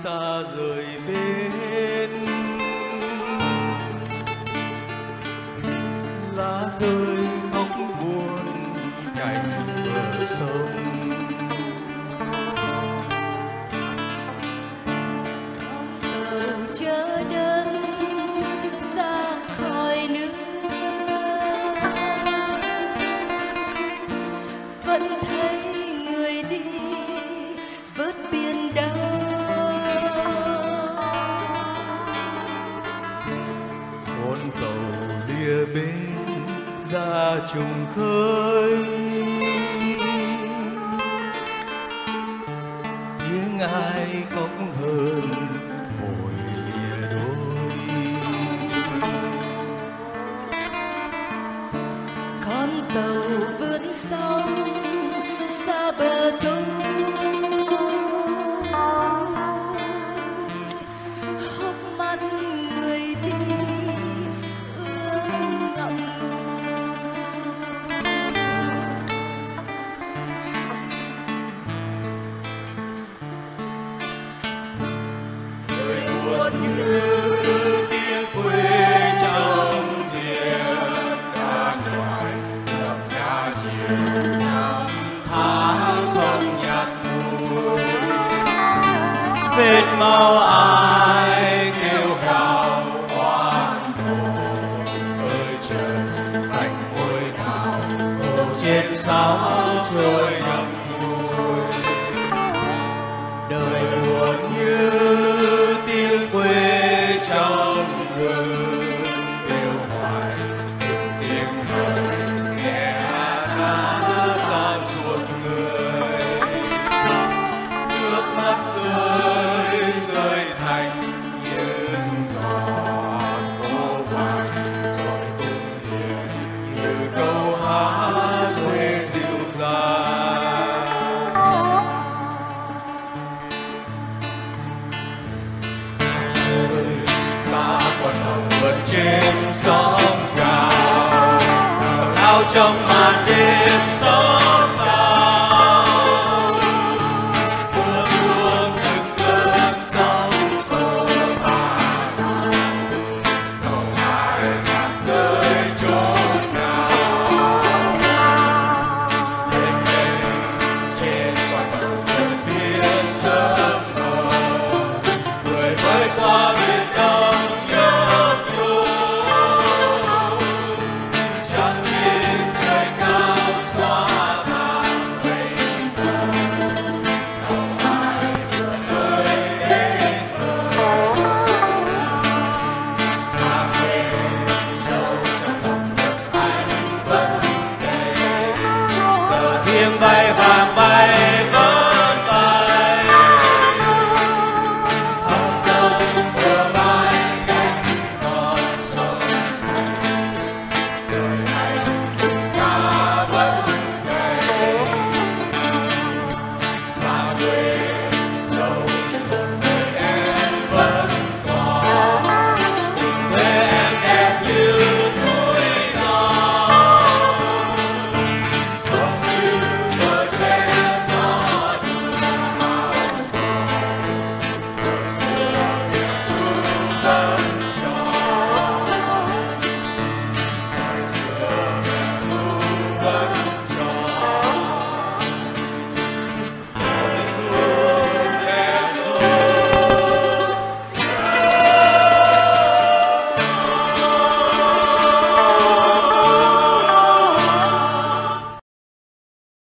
xa rời bên, lá rơi khóc buồn cạnh bờ sông. Con tàu chờ đợi ra khỏi nước, vẫn thấy người đi vớt biển đau. Con tàu lìa bến ra trùng khơi, tiếng ai khóc hơn vội lìa đôi. Con tàu vượt sóng xa bờ tôi, hốc mắt người đi ướt ngậm ngùi. Đời buồn như tiếng quê trong miền đàn thoại, ngập ngà nhiều năm tháng không nhạt mùi. Vết máu ai kêu gào oan hồn ơi trời, cánh môi nào khô trên sáo trôi ngậm ngùi. Đời buồn như tiếng quê trong rừng, kêu hoài từng tiếng hời nghe hát tan ruột người. Nước mắt rơi rơi thành những giọt khô vàng, rồi cũng hiền như câu hát quê dịu dàng. Xa con tàu vượt trên sóng cao, lao trong màn đêm sóng cao. Buồn buồn từng cơn sóng xô phá, cầu ai dạt tới chốn nào. Đêm đêm trên con tàu vượt biển sớm mờ, người với qua